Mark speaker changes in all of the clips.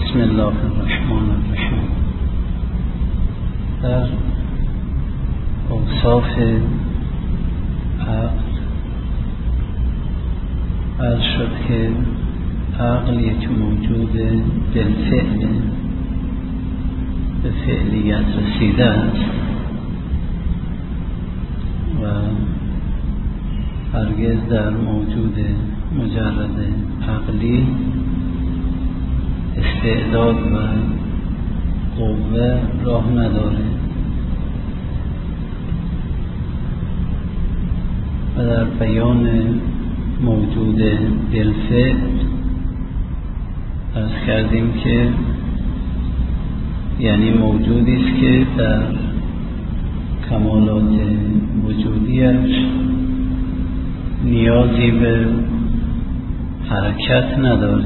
Speaker 1: بسم الله الرحمن الرحیم. در اوصاف عقل عرض شد که عقل یک موجود بالفعل به فعلیت رسیده است و هرگز در موجود مجرد عقلی استعداد و قوه راه نداره و در بیان موجود بالفعل عرض کردیم که یعنی موجودی است که در کمالات وجودیش نیازی به حرکت نداره،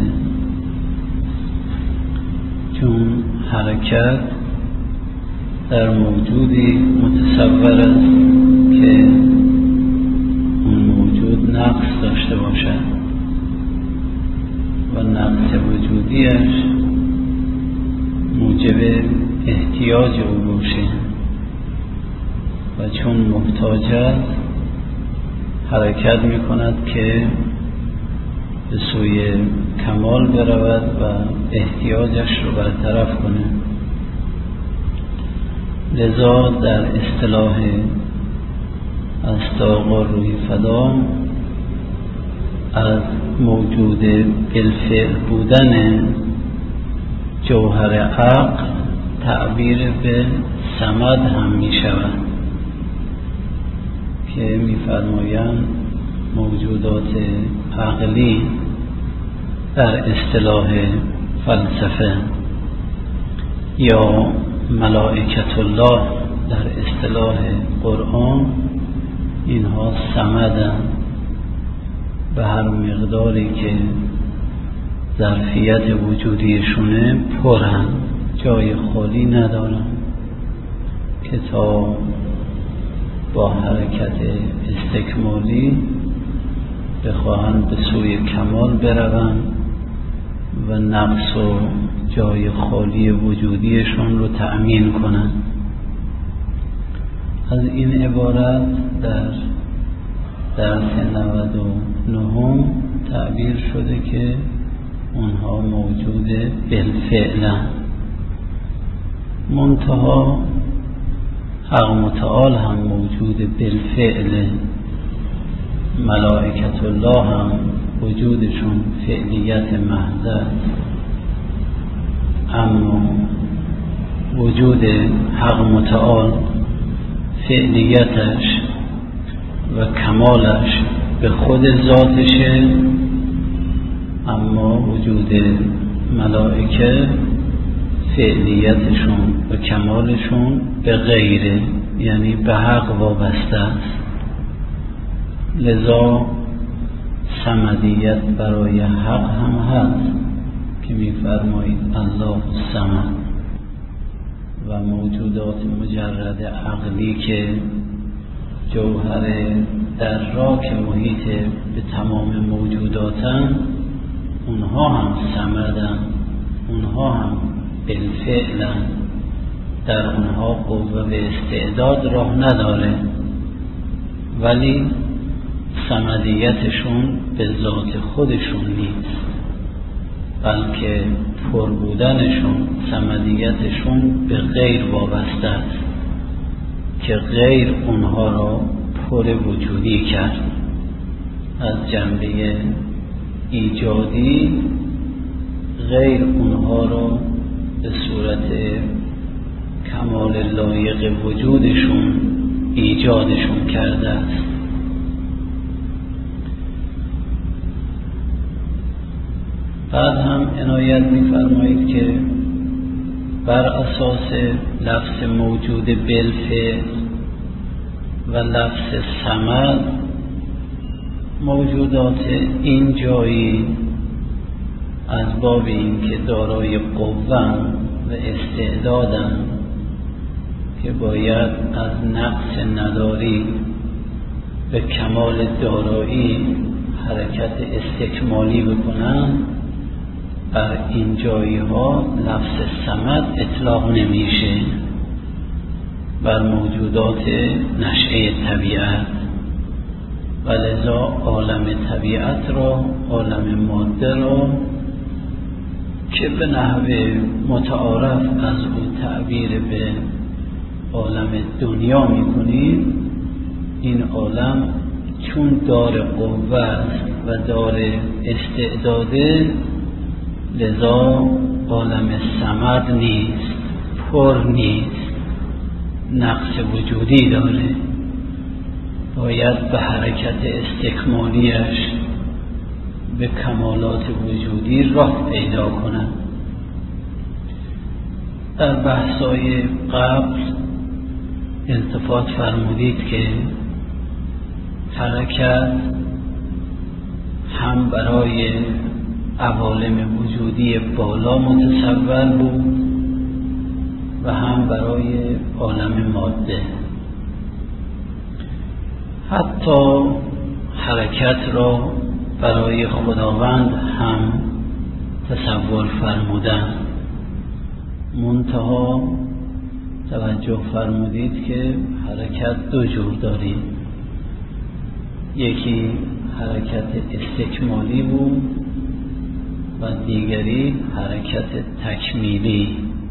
Speaker 1: چون حرکت در موجودی متصور است که اون موجود نقص داشته باشد و نقص وجودیش موجب احتیاج او باشه و چون محتاج است حرکت می کند که به سوی کمال برود و احتیاجش رو برطرف کنه. لذا در اصطلاح استاقا روی فدا از موجود بالفعل بودن جوهر عقل تعبیر به صمد هم می شود که می فرمایند موجودات عقلی در اصطلاح فلسفه یا ملائکت الله در اصطلاح قرآن اینها صمدن، به هر مقداری که ظرفیت وجودیشونه پرن، جای خالی ندارن که تا با حرکت استکمالی بخواهند به سوی کمال بروند و نقص و جای خالی وجودیشون رو تأمین کنند. از این عبارت در درس 99 تعبیر شده که اونها موجود بالفعلن، منتها حق متعال هم موجود بالفعل، ملائکت الله هم وجودشون فعلیت محض است، اما وجود حق متعال فعلیتش و کمالش به خود ذاتشه، اما وجود ملائکه فعلیتشون و کمالشون به غیره، یعنی به حق وابسته است. لذا صمدیت برای حق هم هست که می‌فرمایید الله الصمد، و موجودات مجرد عقلی که جوهر دراک محیط به تمام موجوداتن، اونها هم صمدن، اونها هم بالفعلن، در اونها قوه و استعداد راه نداره، ولی صمدیتشون به ذات خودشون نیست، بلکه پر بودنشون، صمدیتشون به غیر وابسته است که غیر اونها را پر وجودی کرد. از جنبه ایجادی غیر اونها را به صورت کمال لایق وجودشون ایجادشون کرده است. بعد هم عنایت می‌فرمایید که بر اساس لفظ موجود بالفعل و لفظ صمد موجودات این جایی از باب این که دارای قوة و استعدادن که باید از نقص نداری به کمال دارایی حرکت استکمالی بکنن، بر این جایی ها لفظ صمد اطلاق نمیشه بر موجودات نشأه طبیعت، و لذا عالم طبیعت را، عالم ماده را که به نحو متعارف از او تعبیر به عالم دنیا میکنیم، این عالم چون دار قوت و دار استعداده، لذا عالم صمد نیست، پر نیست، نقص وجودی داره، باید به حرکت استکمالیش به کمالات وجودی راه پیدا کنند. در بحث‌های قبل التفات فرمودید که حرکت هم برای عوالم وجودی بالا متصور بود و هم برای عالم ماده. حتی حرکت را برای خداوند هم تصور فرمودند، منتها توجه فرمودید که حرکت دو جور داریم، یکی حرکت استکمالی بود و دیگری حرکت تکمیلی،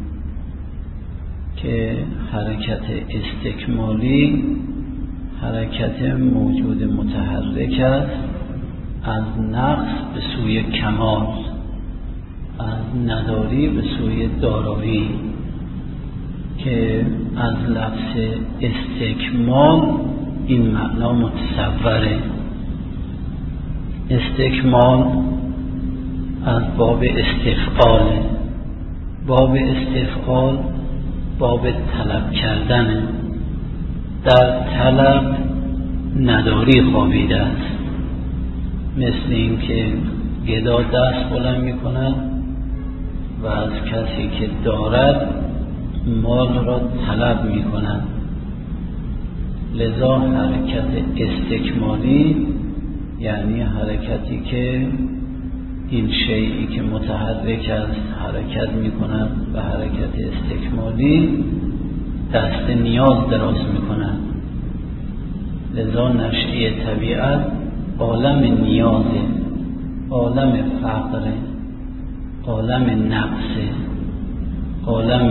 Speaker 1: که حرکت استکمالی حرکت موجود متحرک است از نقص به سوی کمال، از نداری به سوی دارایی، که از لفظ استکمال این معنا متصوره. استکمال از باب استفعال، باب استفعال باب طلب کردنه، در طلب نداری خوابیده است، مثل این که گدا دست بلند می کند و از کسی که دارد مال را طلب می کند. لذا حرکت استکمالی یعنی حرکتی که این شیئی که متحرک است حرکت می کند و حرکت استکمالی دست نیاز دراز می کند. لذا نشأه طبیعت عالم نیازه، عالم فقره، عالم نقصه، عالم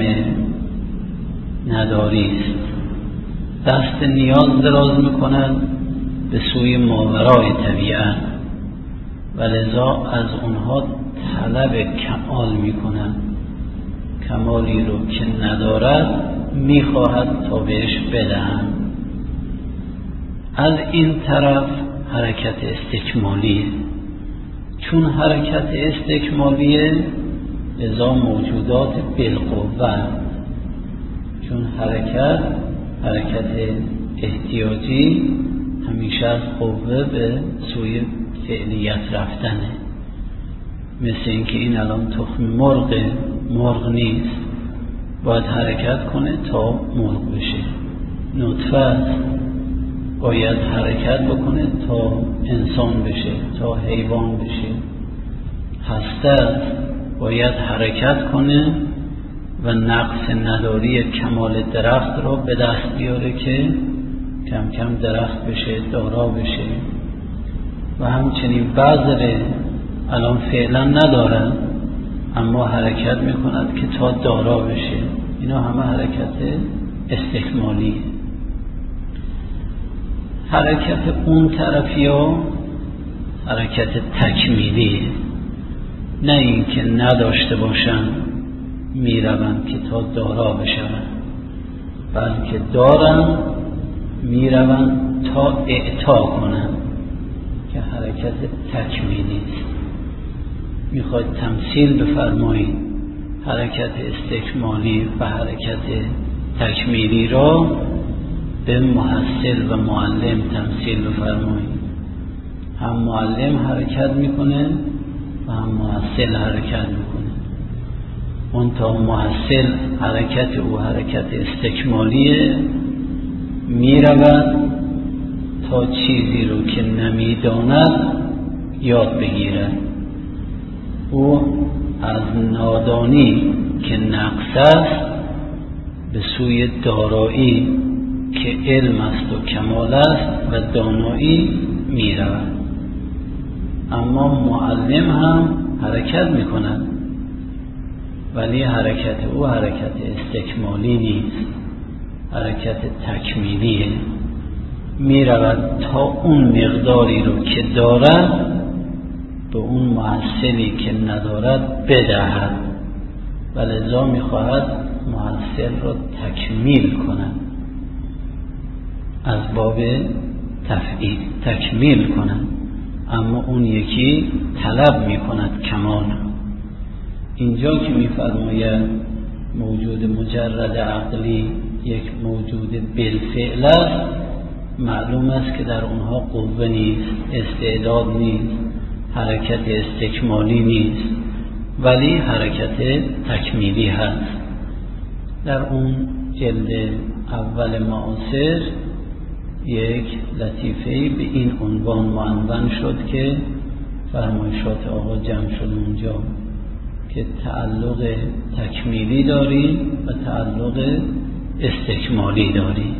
Speaker 1: نداری است. دست نیاز دراز می کند به سوی ماورای طبیعت و لذا از اونها طلب کمال می کند، کمالی رو که ندارد می خواهد تا بهش بدهند. از این طرف حرکت استکمالیه، چون حرکت استکمالیه لذا موجودات بالقوه، چون حرکت احتیاجی همیشه از قوه به سوی فعلیت رفتنه، مثل اینکه این الان تخم مرغ نیست، باید حرکت کنه تا مرغ بشه. نطفه باید حرکت بکنه تا انسان بشه، تا حیوان بشه. هسته باید حرکت کنه و نقص نداری کمال درخت را به دست بیاره که کم کم درخت بشه، دارا بشه. و همچنین بذره الان فعلا ندارن اما حرکت میکند که تا دارا بشه. اینا همه حرکت استکمالیه. حرکت اون طرفی ها حرکت تکمیلیه، نه این که نداشته باشن میروند که تا دارا بشن، بلکه دارن میروند تا اعطا کنن، که حرکت تکمیلی است. میخواید تمثیل بفرمایید حرکت استکمالی و حرکت تکمیلی را به محصل و معلم تمثیل بفرمایید. هم معلم حرکت میکنه و هم محصل حرکت میکنه. اون تا محصل حرکت او حرکت استکمالیه، میرود تا چیزی رو که نمیداند یاد بگیرد. او از نادانی که نقص است به سوی دارایی که علم است و کمال است و دانایی می رود. اما معلم هم حرکت می کند، ولی حرکت او حرکت استکمالی نیست، حرکت تکمیلیه. می رود تا اون مقداری رو که دارد به اون محصلی که ندارد بدهد و لذا می خواهد محصل رو تکمیل کند، از باب تفعیل تکمیل کند. اما اون یکی طلب می کند کمال. اینجا که می فرماید موجود مجرد عقلی یک موجود بالفعل است، معلوم است که در اونها قوه نیست، استعداد نیست، حرکت استکمالی نیست، ولی حرکت تکمیلی هست. در اون جلد اول معاصر یک لطیفه‌ای به این عنوان معنون شد که فرمایشات آقا جمع شد اونجا که تعلق تکمیلی داری و تعلق استکمالی داری.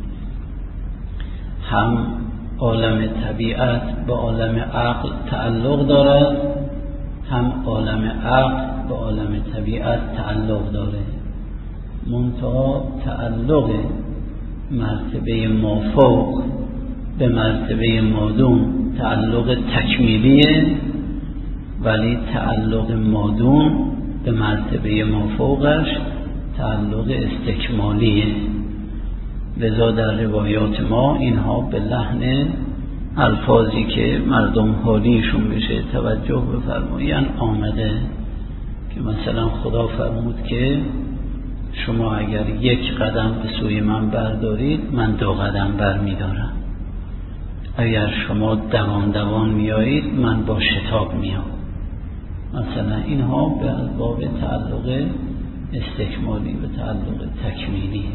Speaker 1: هم عالم طبیعت با عالم عقل تعلق دارد، هم عالم عقل با عالم طبیعت تعلق داره. منتها تعلق مرتبه مافوق به مرتبه مادون تعلق تکمیلیه، ولی تعلق مادون به مرتبه مافوقش تعلق استکمالیه. لذا در روایات ما اینها به لحن الفاظی که مردم حالیشون بشه توجه بفرمایین آمده، که مثلا خدا فرمود که شما اگر یک قدم به سوی من بردارید من 2 قدم بر می دارم، اگر شما دوان دوان می آیید من با شتاب می آیم. مثلا اینها به باب تعلق استکمالی و تعلق تکمیلی.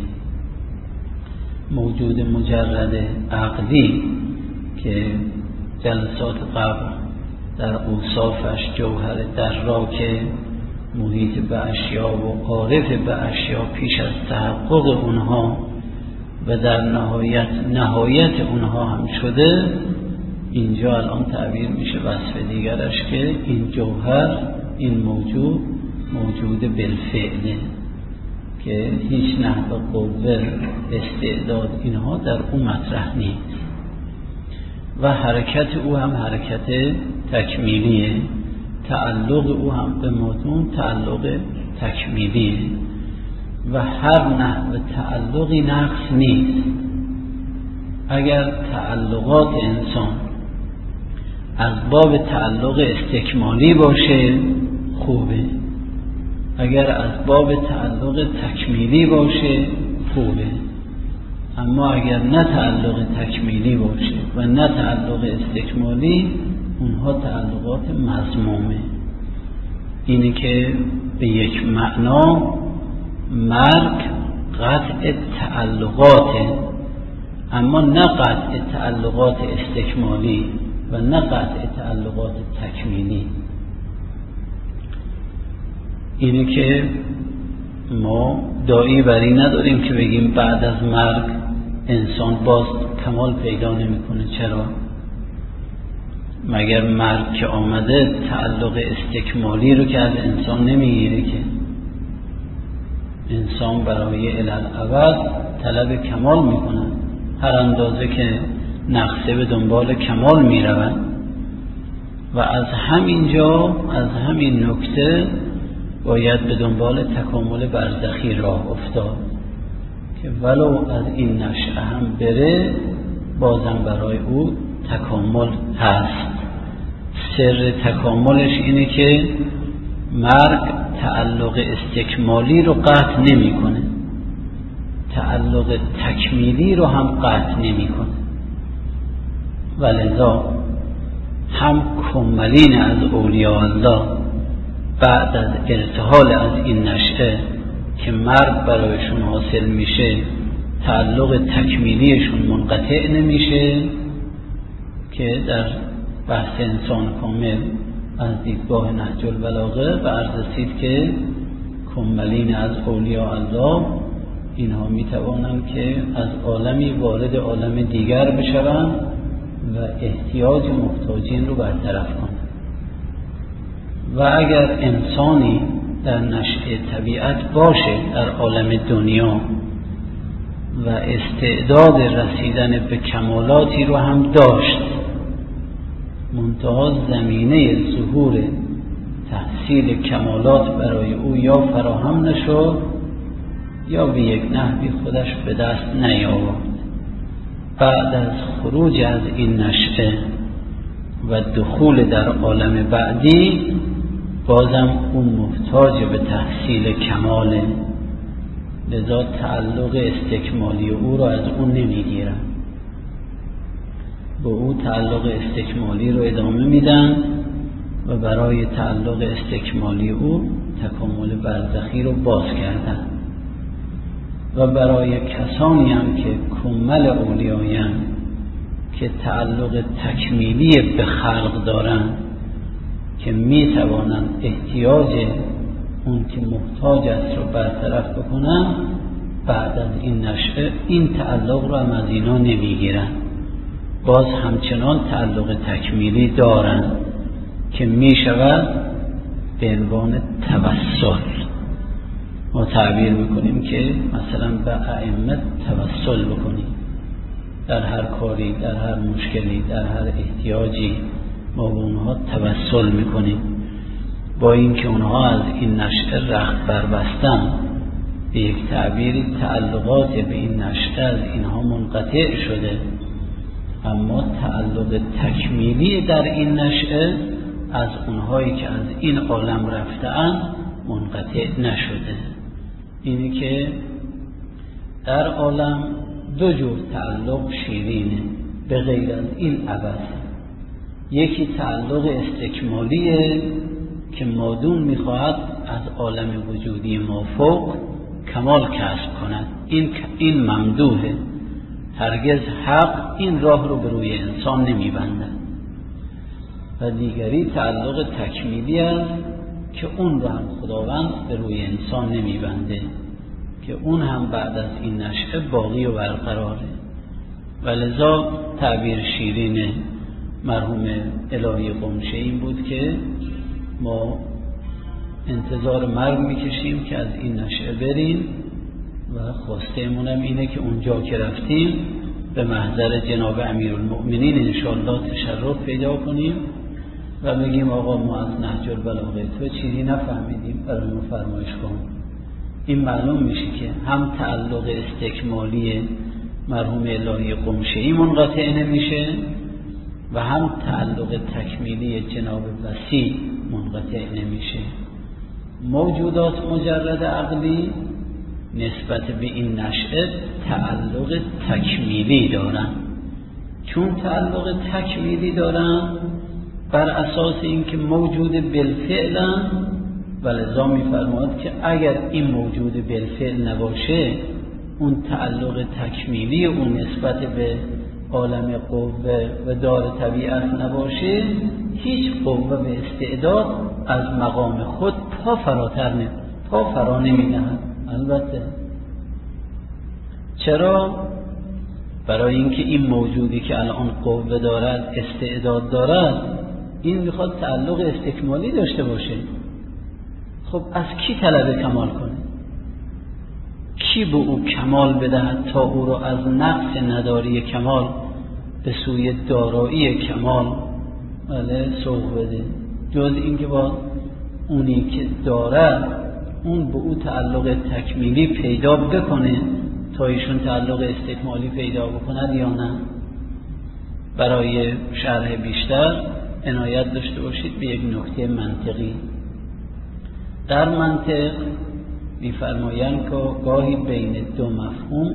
Speaker 1: موجود مجرد عقلی که جلسات قبل در اوصافش جوهر دراک محیط به اشیا و عارف به اشیا پیش از تحقق اونها و در نهایت اونها هم شده، اینجا الان تعبیر میشه وصف دیگرش که این جوهر، این موجود بالفعله که هیچ نحو قوه استعداد اینها در اون مطرح نیست و حرکت او هم حرکت تکمیلیه، تعلق او هم به مادون تعلق تکمیلیه و هر نحو تعلقی نقص نیست. اگر تعلقات انسان از باب تعلق استکمالی باشه خوبه، اگر از باب تعلق تکمیلی باشه خوبه، اما اگر نه تعلق تکمیلی باشه و نه تعلق استکمالی، اونها تعلقات مذمومه. اینه که به یک معنا مرگ قطع تعلقاته، اما نه قطع تعلقات استکمالی و نه قطع تعلقات تکمیلی. اینه که ما داعی بر این نداریم که بگیم بعد از مرگ انسان باز کمال پیدا نمیکنه. چرا؟ مگر مرگ که آمده تعلق استکمالی رو که از انسان نمیگیره که انسان برای الالعبد طلب کمال میکنه، هر اندازه که نقصه به دنبال کمال میروند و از همین نکته باید به دنبال تکامل برزخی راه افتاد که ولو از این نشأه هم بره بازم برای او تکامل هست. سر تکاملش اینه که مرگ تعلق استکمالی رو قطع نمیکنه، تعلق تکمیلی رو هم قطع نمیکنه، ولذا هم کمالین از اولیاء الله بعد از ارتحال از این نشأه که مرگ برایشون حاصل میشه تعلق تکمیلیشون منقطع نمیشه، که در بحث انسان کامل از دیدگاه نهج البلاغه و عرض رسید که کملین از اولیاء الله اینها می توانند که از عالمی وارد عالم دیگر بشوند و احتیاج محتاجین رو برطرف کنند. و اگر انسانی در نشأه طبیعت باشه در عالم دنیا و استعداد رسیدن به کمالاتی رو هم داشت، منتها زمینه ظهور تحصیل کمالات برای او یا فراهم نشد یا به یک نحوی خودش به دست نیاورد، بعد از خروج از این نشأه و دخول در عالم بعدی بازم اون محتاج به تحصیل کماله، لذا تعلق استکمالی او را از اون نمیگیرن، به او تعلق استکمالی رو ادامه میدن و برای تعلق استکمالی او تکامل برزخی رو باز کردن. و برای کسانی هم که کمل اولیایان که تعلق تکمیلی به خلق دارن که می توانند احتیاج اون که محتاج است رو برطرف بکنن، بعد از این نشأه این تعلق رو هم از اینا نمیگیرن، باز همچنان تعلق تکمیلی دارن که می شود به عنوان توسل. ما تعبیر میکنیم که مثلا به ائمه توسل بکنیم در هر کاری، در هر مشکلی، در هر احتیاجی ما به اونها توسل میکنیم، با اینکه اونها از این نشأه رخت بربستن، به یک تعبیری تعلقات به این نشأه از اینها منقطع شده، اما تعلق تکمیلی در این نشأه از اونهایی که از این عالم رفته‌اند منقطع نشده. اینی که در عالم دو جور تعلق شیرینه به غیر از این عبث. یکی تعلق استکمالیه که مادون میخواهد از عالم وجودی مافوق کمال کسب کند، این ممدوحه، هرگز حق این راه رو به روی انسان نمیبندد. و دیگری تعلق تکمیلی است که اون رو هم خداوند به روی انسان نمیبنده، که اون هم بعد از این نشأه باقی و برقراره. و لذا تعبیر شیرین مرحوم الهی قمشه این بود که ما انتظار مرگ میکشیم که از این نشأه بریم و خواسته‌مونم اینه که اونجا که رفتیم به محضر جناب امیرالمؤمنین انشاءالله تشرف پیدا کنیم و بگیم آقا ما از نهج البلاغه تو چیزی نفهمیدیم، برای ما فرمایش کن. این معلوم میشه که هم تعلق استکمالی مرحوم الهی قمشه‌ای منقطع نمیشه و هم تعلق تکمیلی جناب وسیع منقطع نمیشه. موجودات مجرد عقلی نسبت به این نشأه تعلق تکمیلی دارن. چون تعلق تکمیلی دارن بر اساس اینکه موجود بالفعلن، ولذا می‌فرماید که اگر این موجود بالفعل نباشه، اون تعلق تکمیلی اون نسبت به عالم قوه و دار طبیعت نباشه، هیچ قوه و استعداد از مقام خود پا فرا نمی‌نهد. البته چرا؟ برای اینکه این موجودی که الان قوه دارد، استعداد دارد، این میخواد تعلق استکمالی داشته باشه. خب از کی طلب کمال کنه؟ کی به او کمال بدهد تا او را از نقص نداری کمال به سوی دارایی کمال سوق بده؟ جز اینکه با اونی که دارد اون به او تعلق تکمیلی پیدا بکنه تا ایشون تعلق استکمالی پیدا بکند یا نه؟ برای شرح بیشتر عنایت داشته باشید به یک نکته منطقی. در منطق می‌فرمایند که گاهی بین دو مفهوم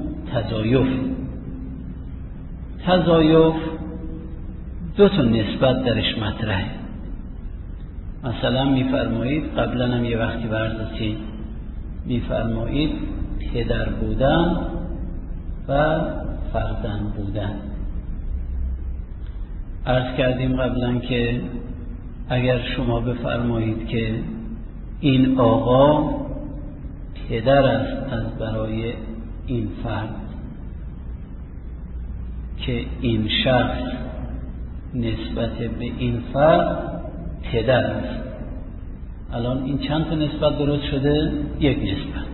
Speaker 1: تزایف دو تا نسبت درش مطرحه. مثلا می‌فرمایید، قبلا هم یه وقتی بررسی می‌فرمایید پدر بودن و فرزند بودن. عرض کردیم قبلا که اگر شما بفرمایید که این آقا پدر است از برای این فرد، که این شخص نسبت به این فرد پدر است، الان این چند تا نسبت درست شده؟ یک نسبت.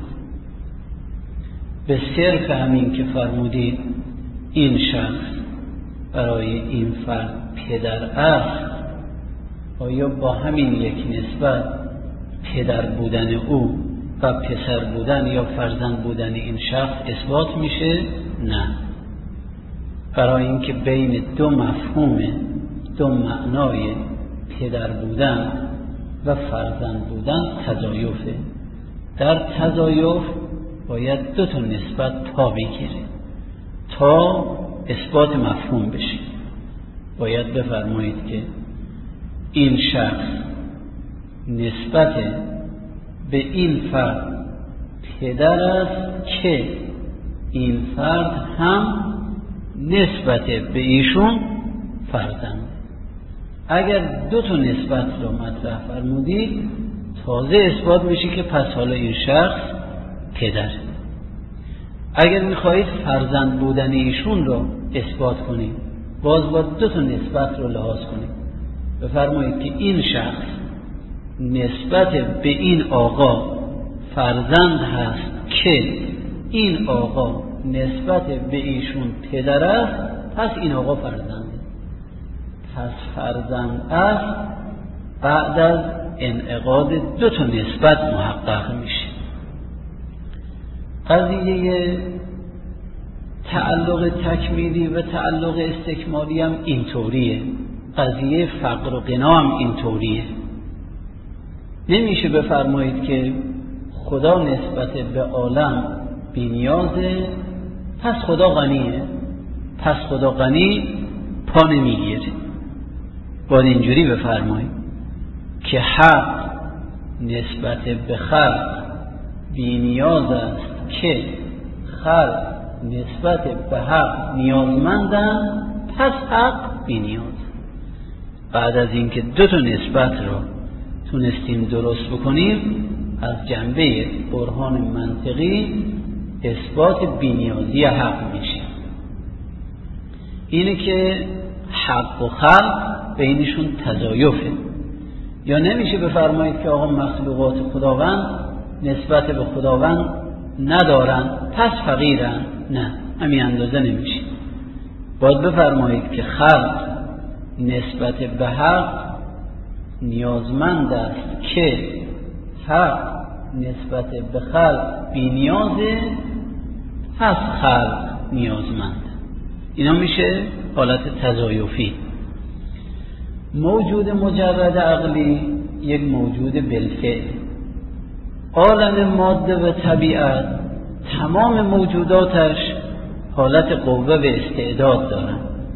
Speaker 1: به صرف همین که فرمودید این شخص برای این فرد پدر است، آیا با همین یک نسبت پدر بودن او و پسر بودن یا فرزند بودن این شخص اثبات میشه؟ نه. برای اینکه بین دو مفهوم، دو معنای پدر بودن و فرزند بودن تضایفه. در تضایف باید دو تا نسبت پا بگیره تا اثبات مفهوم بشه. باید بفرمایید که این شخص نسبت به این فرد پدر است که این فرد هم نسبت به ایشون فرزند. اگر دو تا نسبت رو مطرح فرمودید تازه اثبات میشه که پس حالا این شخص پدر. اگر میخواهید فرزند بودن ایشون رو اثبات کنید باز با دو تا نسبت رو لحاظ کنید. بفرمایید که این شخص نسبت به این آقا فرزند هست که این آقا نسبت به ایشون پدر است، پس این آقا فرزنده. پس فرزند است بعد از انعقاد دو تا نسبت محقق میشه. قضیه تعلق تکمیلی و تعلق استکمالی هم اینطوریه. قضیه فقر و غنا هم اینطوریه. نمیشه بفرمایید که خدا نسبت به عالم بی‌نیازه پس خدا غنیه، پس خدا غنی پا نمیگیره. باید اینجوری بفرمایید که حق نسبت به خلق بی‌نیاز است که خلق نسبت به حق نیازمندن، پس حق بی‌نیاز. بعد از اینکه دو تا نسبت رو تونستیم درست بکنیم از جنبه برهان منطقی اثبات بی‌نیازی حق میشه. اینه که حق و خلق بینشون تضایفه. یا نمیشه بفرمایید که آقا مخلوقات خداوند نسبت به خداوند ندارن پس فقیرن. نه، همین اندازه نمیشه. باید بفرمایید که خلق نسبت به حق نیازمند است که حق نسبت به خلق بی‌نیازه، پس خلق نیازمند. اینا میشه حالت تضایفی. موجود مجرد عقلی یک موجود بالفعل. عالم ماده و طبیعت تمام موجوداتش حالت قوه و استعداد دارن.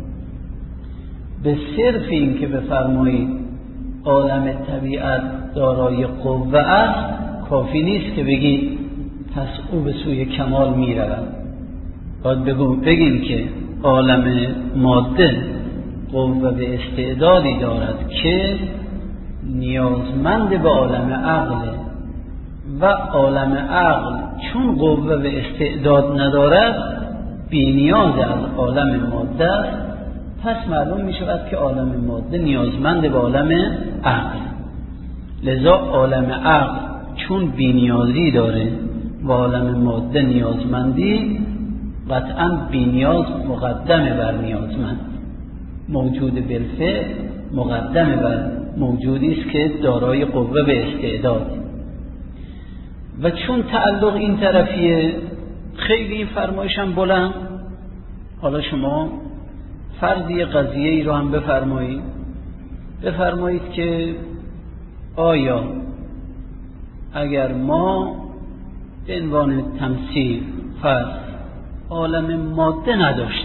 Speaker 1: به صرف این که بفرمایید عالم طبیعت دارای قوه است کافی نیست که بگید پس او به سوی کمال می رود. باید بگیم که عالم ماده قوه و استعدادی دارد که نیازمند به عالم عقل و عالم عقل چون قوه و استعداد ندارد بی‌نیاز از عالم ماده است. پس معلوم می شود که عالم ماده نیازمند به عالم عقل. لذا عالم عقل چون بی‌نیازی داره و عالم ماده نیازمندی، قطعا بی‌نیاز مقدمه بر نیازمند. موجود بالفعل مقدمه بر موجودی است که دارای قوه و استعداد. و چون تعلق این طرفیه خیلی این فرمایشم بلند. حالا شما فرضی قضیه ای رو هم بفرمایید که آیا اگر ما به عنوان تمثیل فرض عالم ماده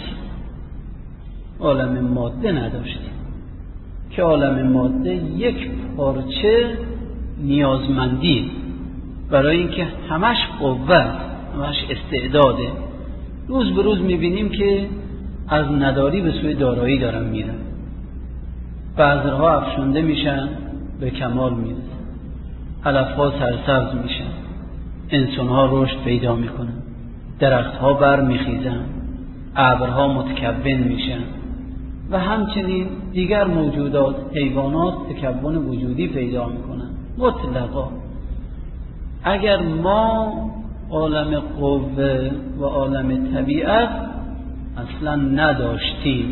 Speaker 1: نداشتیم که عالم ماده یک پارچه نیازمندی برای اینکه همش قوه، همش استعداده، روز به روز میبینیم که از نداری به سوی دارایی دارن میرن. بذرها افشونده میشن، به کمال میرسن، علفها سرسبز میشن، انسانها رشد پیدا میکنن، درختها بر میخیزن، ابرها متکون میشن و همچنین دیگر موجودات، حیوانات تکون وجودی پیدا میکنن مطلقا. اگر ما عالم قوه و عالم طبیعت اصلا نداشتیم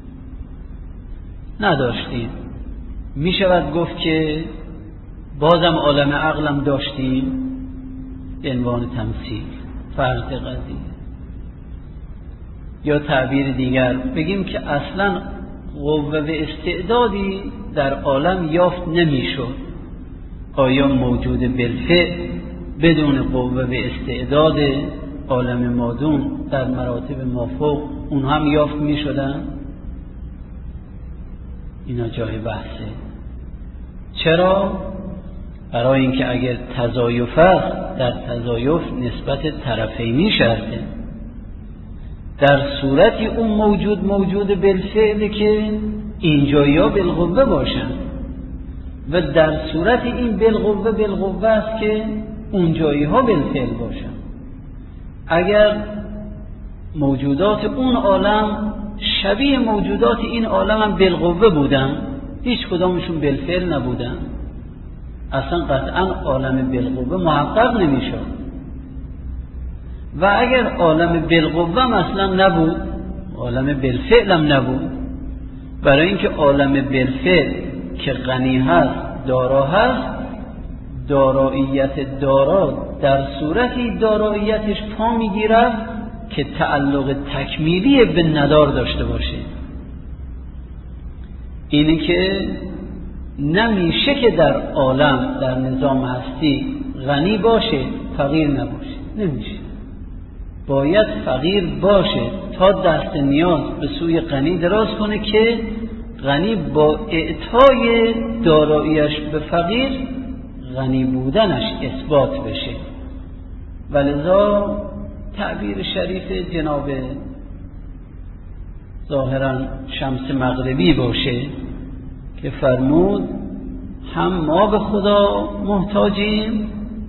Speaker 1: میشود گفت که بازم عالم عقلم داشتیم به عنوان تمثیل، فرض قضیه. یا تعبیر دیگر بگیم که اصلا قوه و استعدادی در عالم یافت نمیشد. آیا موجود بالفعل بدون قوه و استعداد عالم مادون در مراتب مافوق اون هم یافت میشدن؟ اینا جای بحثه. چرا؟ برای اینکه اگر تضایف است، در تضایف نسبت طرفینی شرطه. در صورتی اون موجود بالفعل که اینجایا بالقوه باشن و در صورت این بالقوه است که اونجایی ها بالفعل باشن. اگر موجودات اون عالم شبیه موجودات این عالم هم بالقوه بودن، هیچ کدامشون بالفعل نبودن، اصلا قطعا عالم بالقوه محقق نمیشد. و اگر عالم بالقوه مثلا نبود، عالم بالفعل هم نبود، برای اینکه عالم بالفعل که غنی هست، دارا هست، داراییت دارا در صورتی داراییتش پا میگیرد که تعلق تکمیلی به ندار داشته باشه. اینی که نمیشه که در عالم، در نظام هستی غنی باشه فقیر نباشه، نمیشه. باید فقیر باشه تا دست نیاز به سوی غنی دراز کنه که غنی با اعطای داراییش به فقیر غنی بودنش اثبات بشه. ولذا تعبیر شریف جناب ظاهرا شمس مغربی باشه که فرمود هم ما به خدا محتاجیم،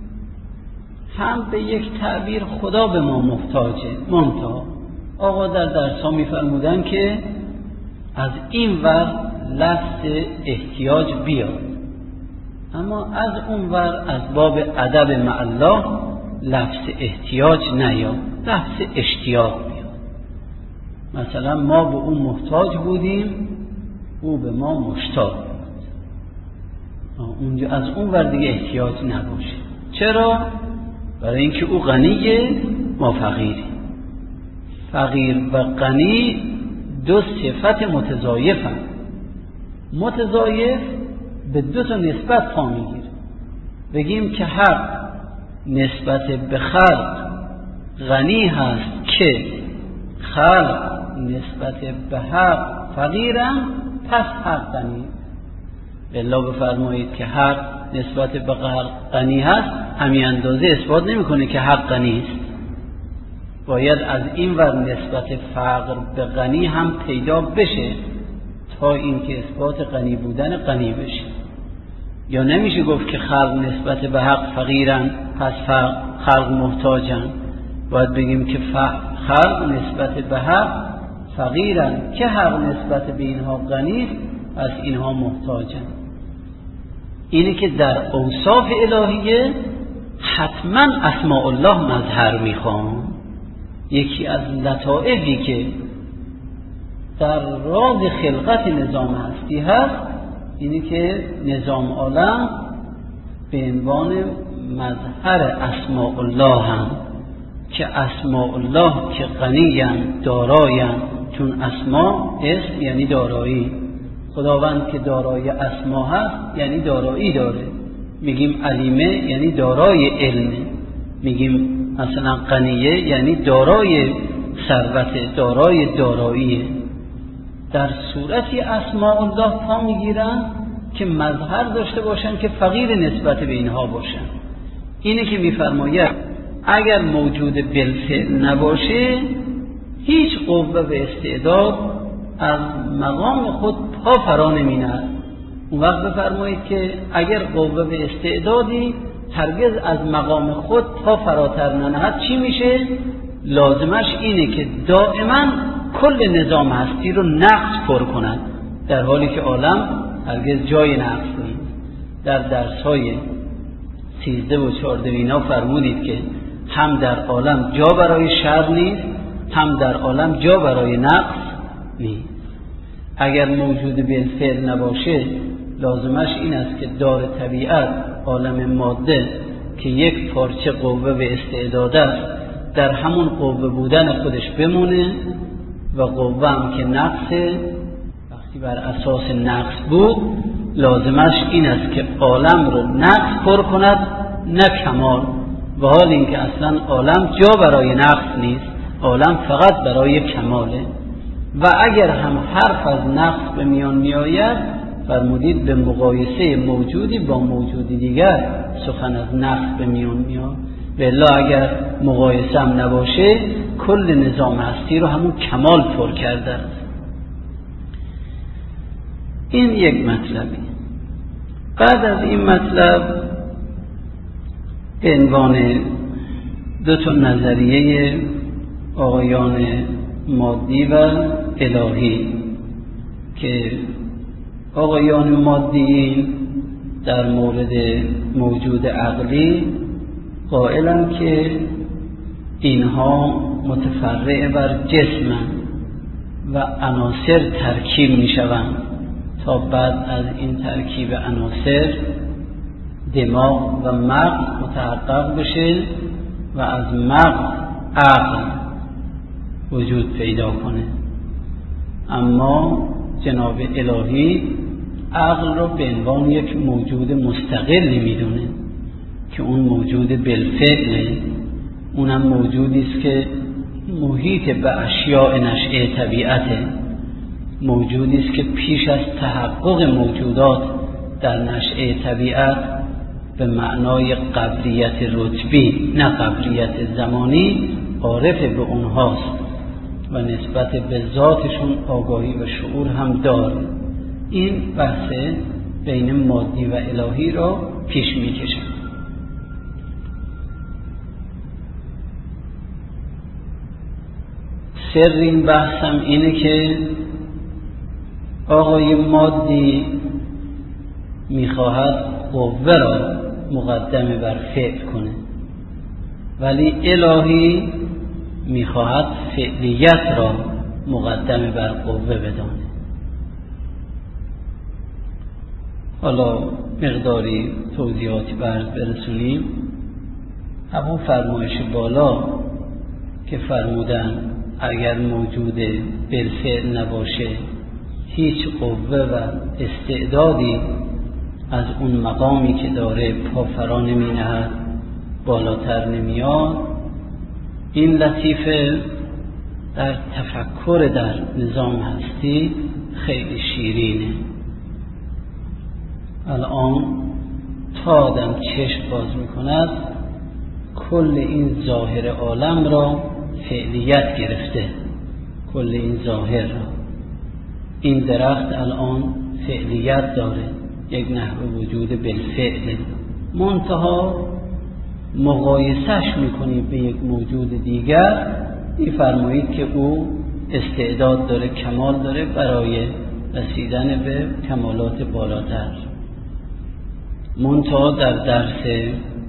Speaker 1: هم به یک تعبیر خدا به ما محتاجه. منتها آقا در درس ها می فرمودن که از این ور لفظ احتیاج بیاد، اما از اون ور از باب ادب مع الله لفظ احتیاج نیاد، لفظ اشتیاق بیاد. مثلا ما به اون محتاج بودیم، او به ما مشتاق بود. اونجا از اون ور دیگه احتیاج نباشه. چرا؟ برای اینکه او غنیه، ما فقیری. فقیر و غنی دو صفت متضایفن. متضایف به دو تا نسبت پا میگیره. بگیم که حق نسبت به خلق غنی هست که خلق نسبت به حق فقیرن، پس حق غنی. بالله بفرمایید که حق نسبت به خلق غنی هست، همین اندازه اثبات نمیکنه که حق غنی است. باید از این ور نسبت فقر به غنی هم پیدا بشه تا اینکه اثبات غنی بودن غنی بشه. یا نمیشه گفت که خلق نسبت به حق فقیرن پس خلق محتاجن. باید بگیم که خلق نسبت به حق فقیرن که حق نسبت به اینها غنی پس اینها محتاجن. اینه که در اوصاف الهیه حتما اسماء الله مظهر میخوان. یکی از لطائفی که در راز خلقت نظام هستی هست اینه که نظام عالم به عنوان مظهر اسماء الله هم، که اسماء الله که غنی‌اند، دارایند، چون اسماء اسم یعنی دارایی. خداوند که دارای اسما هست یعنی دارایی داره. میگیم علیمه یعنی دارای علمه. میگیم مثلا غنیه یعنی دارای ثروت، دارای داراییه. در صورتی اسماء الله پا میگیرن که مظهر داشته باشن که فقیر نسبت به اینها باشن. اینه که میفرماید اگر موجود بالفعل نباشه هیچ قوه و استعداد از مقام خود پا فرا نمی‌نهد. اون وقت بفرمایید که اگر قوه به استعدادی هرگز از مقام خود پا فراتر ننهد چی میشه؟ لازمش اینه که دائما کل نظام هستی رو نقص پر کند، در حالی که عالم هرگز جای نقص نیست. در درس‌های 13 و 14 اینا فرمودید که هم در عالم جا برای شر نیست، هم در عالم جا برای نقص نیست. اگر موجود بالفعل نباشه لازمش این است که دار طبیعت عالم ماده که یک پارچه قوه به استعداد است در همون قوه بودن خودش بمونه و قوه هم که نقصه، وقتی بر اساس نقص بود لازمش این است که عالم رو نقص پر کند نه کمال، و حال این که اصلا عالم جا برای نقص نیست، عالم فقط برای کماله. و اگر هم حرف از نقص به میان می آید فرمودید به مقایسه موجودی با موجودی دیگر سخن از نقص به میان می آید، و الا اگر مقایسه هم نباشه کل نظام هستی رو همون کمال پر کرده است. این یک مطلبی. بعد از این مطلب به عنوان دو تا نظریه آقایان مادی و الهی که آقایان مادی در مورد موجود عقلی قائلن که اینها متفرع بر جسمن و عناصر ترکیب می شوند تا بعد از این ترکیب عناصر دماغ و مغز متحقق بشه و از مغز عقل وجود پیدا کنه. اما جناب الهی عقل رو به عنوان یک موجود مستقل میدونه که اون موجود بالفعله، اونم موجودی است که محیط به اشیاء نشئه طبیعته، موجودی است که پیش از تحقق موجودات در نشئه طبیعت به معنای قبلیت رتبی نه قبلیت زمانی عارف به اونهاست و نسبت به ذاتشون آگاهی و شعور هم داره. این بحث بین مادی و الهی را پیش میکشه. سر این بحثم اینه که آقای مادی میخواهد قوه را مقدم بر فعل کنه، ولی الهی میخواهد فعلیت را مقدم بر قوه بدانه. حالا مقداری توضیحاتی برز برسونیم. همون فرمایش بالا که فرمودن اگر موجود بالفعل نباشه هیچ قوه و استعدادی از اون مقامی که داره پا فرا نمی نهد، بالاتر نمیاد. این لطیفه در تفکر در نظام هستی خیلی شیرینه. الان تا آدم چشم باز میکند کل این ظاهر عالم را فعلیت گرفته، کل این ظاهر را. این درخت الان فعلیت داره، یک نحو وجود بالفعل، منتها مقایسش میکنی به یک موجود دیگر میفرمایید که او استعداد داره، کمال داره برای رسیدن به کمالات بالاتر. منتها در درس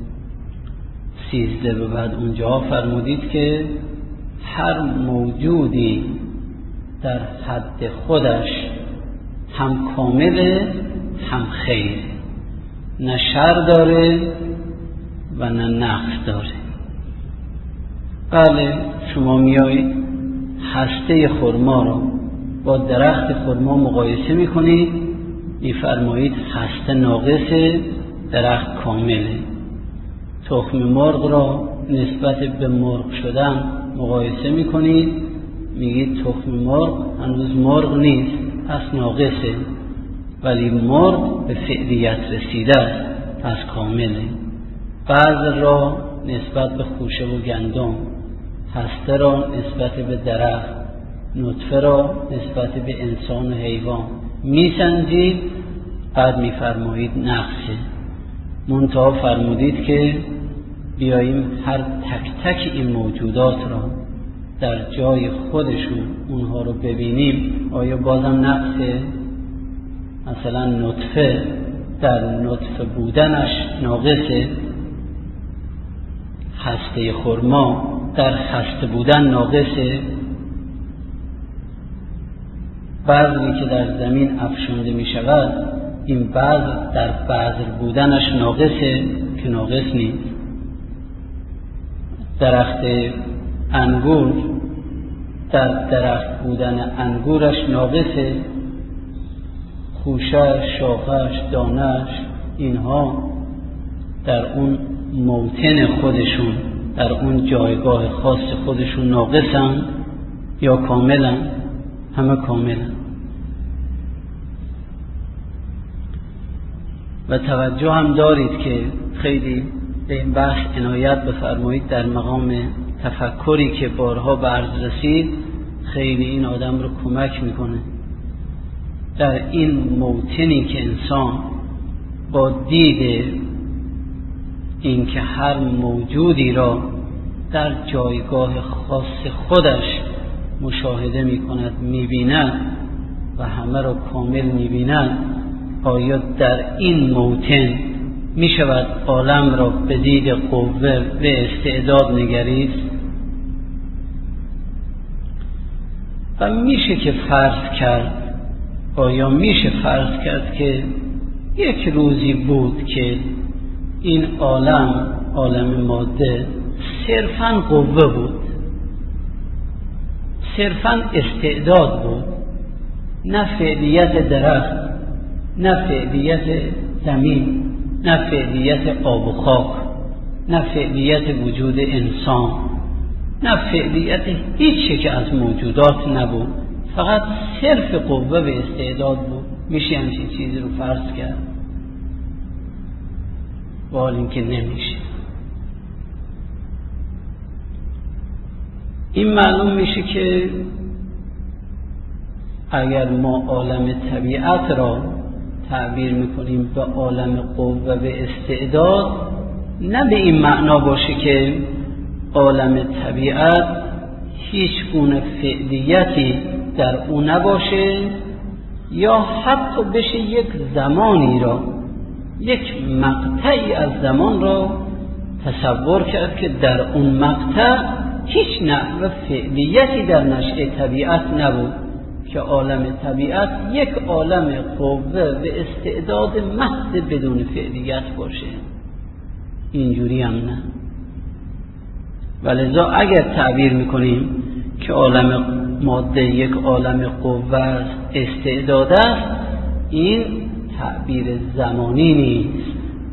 Speaker 1: 13 به بعد اونجا فرمودید که هر موجودی در حد خودش هم کامله هم خیر، نه شر داره و نه نقص داره. بله شما میایید هسته خرما رو با درخت خرما مقایسه میکنید، میفرمایید هسته ناقصه، درخت کامله. تخم مرغ را نسبت به مرغ شدن مقایسه میکنید، میگید تخم مرغ هنوز مرغ نیست، پس ناقصه، ولی مرغ به فعلیت رسیده است، پس کامله. بعض را نسبت به خوشه و گندم، هسته را نسبت به درخت نطفه را نسبت به انسان و حیوان میسنجید، بعد میفرمایید نقصه. منتها فرمودید که بیاییم هر تک تک این موجودات را در جای خودشون اونها رو ببینیم، آیا بازم نقصه؟ مثلا نطفه در نطفه بودنش ناقصه، هسته خرما در هسته بودن ناقصه، بذری که در زمین افشانده می شود این بذر در بذر بودنش ناقصه که ناقص نیست، درخت انگور در درخت بودن انگورش ناقصه، خوشش، شاخش، دانش، اینها در اون موطن خودشون، در اون جایگاه خاص خودشون ناقصن یا کاملن؟ همه کاملن. و توجه هم دارید که خیلی به این بحث عنایت بفرمایید، در مقام تفکری که بارها به عرض رسید خیلی این آدم رو کمک میکنه. در این موطنی که انسان با دید این که هر موجودی را در جایگاه خاص خودش مشاهده میکند، میبیند و همه را کامل میبیند، آیا در این موطن میشود عالم را به دید قوه و استعداد نگریست؟ و میشه که فرض کرد، آیا میشه فرض کرد که یک روزی بود که این عالم ماده صرفاً قوه بود، صرفاً استعداد بود، نه فعلیت درخت، نه فعلیت زمین، نه فعلیت آب و خاک، نه فعلیت وجود انسان، نه فعلیت هیچ که از موجودات نبود، فقط صرف قوه و استعداد بود. میشه همچین چیزی رو فرض کرد؟ و حال این که نمیشه. این معلوم میشه که اگر ما عالم طبیعت را تعبیر میکنیم به عالم قوه و استعداد، نه به این معنا باشه که عالم طبیعت هیچ گونه فعلیتی در او نباشه، یا حتی بشه یک زمانی را، یک مقطعی از زمان را تصور کرد که در اون مقطع هیچ نحو فعلیتی در نشأه طبیعت نبود، که عالم طبیعت یک عالم قوه و استعداد محض بدون فعلیت باشه. اینجوری هم نه. ولذا اگر تعبیر میکنیم که عالم ماده یک عالم قوه است، استعداد است، این تعبیر زمانی نیست.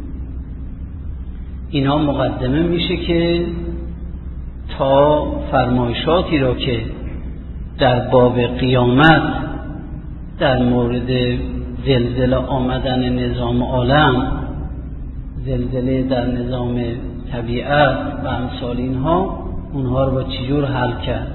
Speaker 1: اینا مقدمه میشه که تا فرمایشاتی را که در باب قیامت در مورد زلزله آمدن نظام عالم، زلزله در نظام طبیعت و امثال اینها، اونها رو با چجور حل کرد.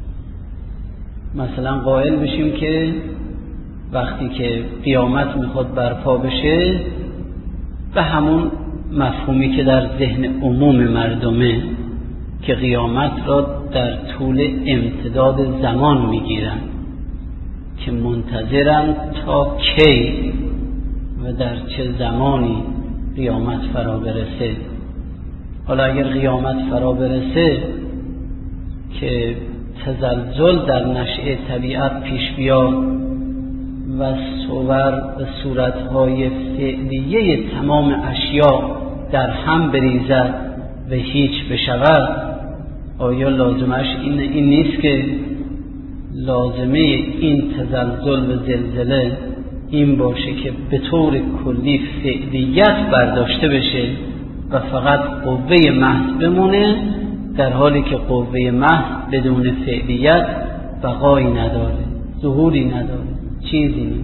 Speaker 1: مثلا قائل بشیم که وقتی که قیامت میخواد برپا بشه، به همون مفهومی که در ذهن عموم مردمه که قیامت را در طول امتداد زمان میگیرن، که منتظرن تا کی و در چه زمانی قیامت فرا برسه. حالا اگر قیامت فرا برسه که تزلزل در نشأه طبیعت پیش بیاد و صور و صورتهای فعلیه تمام اشیاء در هم بریزد و هیچ بشود، آیا لازمش این نیست که لازمه این تزلزل و زلزله این باشه که به طور کلی فعلیت برداشته بشه و فقط قوه محض بمونه، در حالی که قوه محض بدون فعلیت بقایی نداره، ظهوری نداره، چیزی نیست.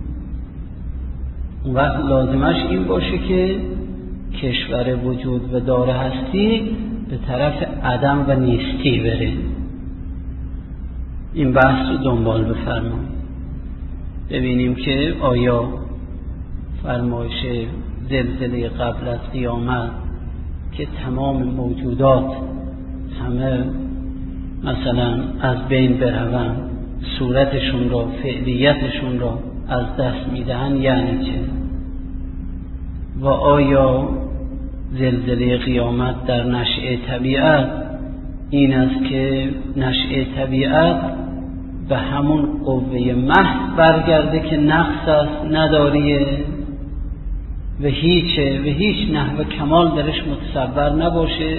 Speaker 1: اون وقت لازمش این باشه که کشور وجود و دار هستی به طرف عدم و نیستی بره. این بحث رو دنبال بفرمایید، ببینیم که آیا فرمایش زلزله قبل از قیامت که تمام موجودات همه مثلا از بین بروند، صورتشون را، فعلیتشون را از دست میدهن یعنی چه؟ و آیا زلزله قیامت در نشأه طبیعت این است که نشأه طبیعت به همون قوه محض برگرده که نقص است، نداریه و هیچه و هیچ نحو کمال درش متصور نباشه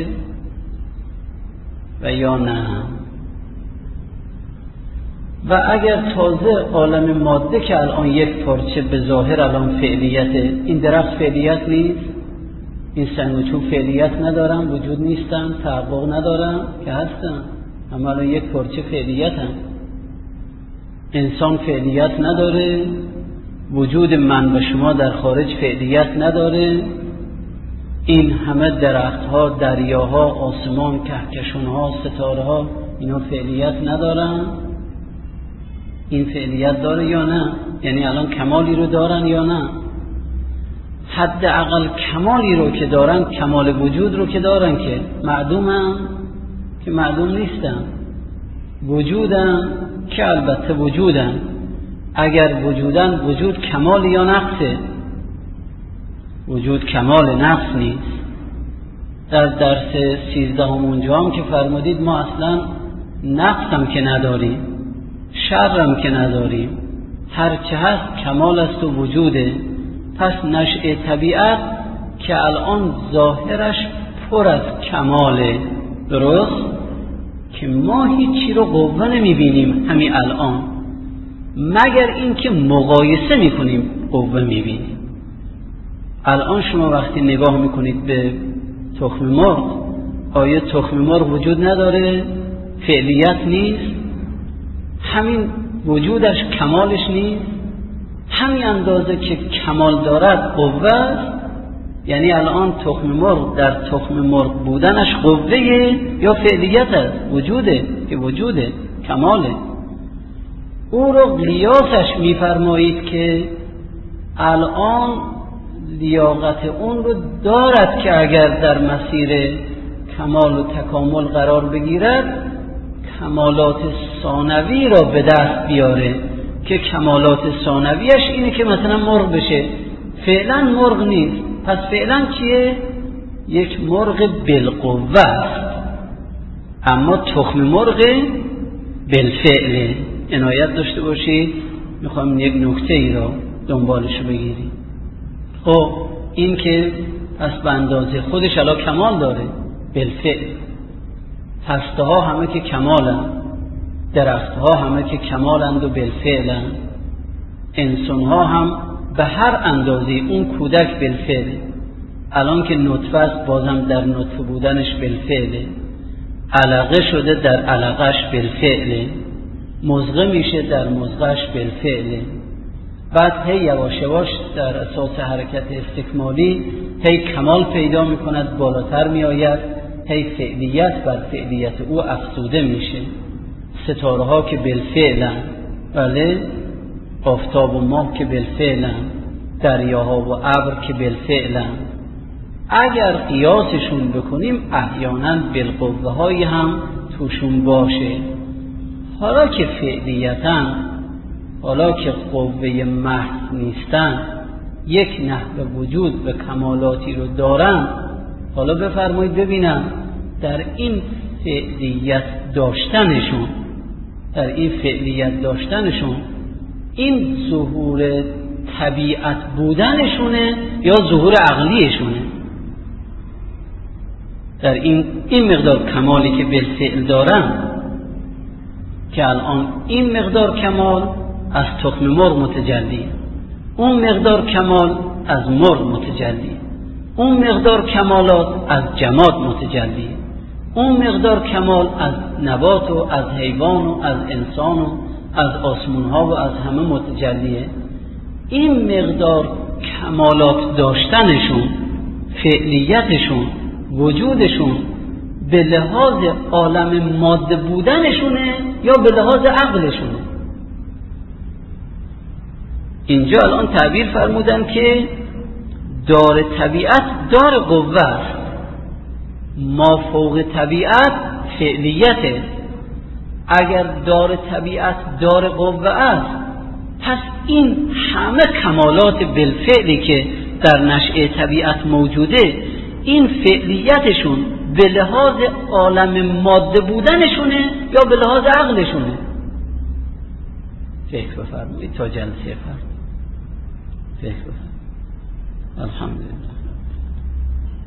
Speaker 1: و یا نه؟ و اگر تازه عالم ماده که الان یک پارچه به ظاهر الان فعلیته، این درخت فعلیت نیست، این سنگ و چوب فعلیت ندارن، وجود نیستن، تحقق ندارن که هستن، اما الان یک پارچه فعلیتن. انسان فعلیت نداره، وجود من و شما در خارج فعلیت نداره، این همه درختها، دریاها، آسمان، کهکشانها، ستاره‌ها اینا فعلیت ندارن. این فعلیت داره یا نه؟ یعنی الان کمالی رو دارن یا نه؟ حداقل کمالی رو که دارن، کمال وجود رو که دارن، که معدومن که معدوم نیستن، وجودن که البته وجودن. اگر وجودن، وجود کمال یا نقصه؟ وجود کمال، نقص نیست. در درس 13 اونجا هم که فرمودید ما اصلا نقص هم که نداریم، شر هم که نداریم، هرچه هست کمال است و وجوده. پس نشأه طبیعت که الان ظاهرش پر از کماله، درست؟ که ما هیچی رو قوه نمیبینیم همین الان، مگر اینکه مقایسه میکنیم قوه میبینیم. الان شما وقتی نگاه میکنید به تخم مرغ، آیا تخم مرغ وجود نداره؟ فعلیت نیست؟ همین وجودش کمالش نیست؟ همین اندازه که کمال دارد قوه است. یعنی الان تخم مرغ در تخم مرغ بودنش قوه یا فعلیت است؟ وجوده که وجوده، کماله. او رو قیاسش میفرمایید که الان لیاقت اون رو دارد که اگر در مسیر کمال و تکامل قرار بگیرد، کمالات ثانوی را به دست بیاره، که کمالات ثانویش اینه که مثلا مرغ بشه. فعلا مرغ نیست، پس فعلا چیه؟ یک مرغ بالقوه است، اما تخم مرغ بالفعله. عنایت داشته باشید، میخوام یک نکته ای را دنبالش بگیریم. خب این که پس به اندازه خودش الان کمال داره بالفعل، هسته ها همه که کمالن، درخت ها همه که کمالند و بالفعلن، انسان ها هم به هر اندازه، اون کودک بالفعله، الان که نطفه است بازم در نطفه بودنش بالفعله، علقه شده در علقش بالفعله، مضغه میشه در مضغهش بالفعله. بعد هی یواش یواش در اساس حرکت استکمالی هی کمال پیدا میکند، بالاتر میآید، هی فعلیت بر فعلیت او افزوده میشه. ستاره ها که بالفعلن، بله، آفتاب و ماه که بالفعلن، دریاها و ابر که بالفعلن. اگر قیاسشون بکنیم احیانا بالقوه های هم توشون باشه. حالا که فعلیتن، حالا که قوه محض نیستن، یک نحو وجود و کمالاتی رو دارن، حالا بفرمایید ببینم در این فعلیت داشتنشون، در این فعلیت داشتنشون این ظهور طبیعت بودنشونه یا ظهور عقلیشونه؟ در این مقدار کمالی که بالفعل دارن، که الان این مقدار کمال از تخم مرغ متجلی، اون مقدار کمال از مرغ متجلی، اون مقدار کمالات از جماد متجلی، اون مقدار کمال از نبات و از حیوان و از انسان و از آسمون ها و از همه متجلیه. این مقدار کمالات داشتنشون، فعلیتشون، وجودشون به لحاظ عالم ماده بودنشونه یا به لحاظ عقلشونه؟ اینجا الان تعبیر فرمودن که دار طبیعت دار قوه است، ما فوق طبیعت فعلیته. اگر دار طبیعت دار قوه است، پس این همه کمالات بالفعلی که در نشأه طبیعت موجوده، این فعلیتشون به لحاظ عالم ماده بودنشونه یا به لحاظ عقلشونه؟ فکر بفرمایید تا جلسه فردا. فکر بفرمایید. الحمدلله.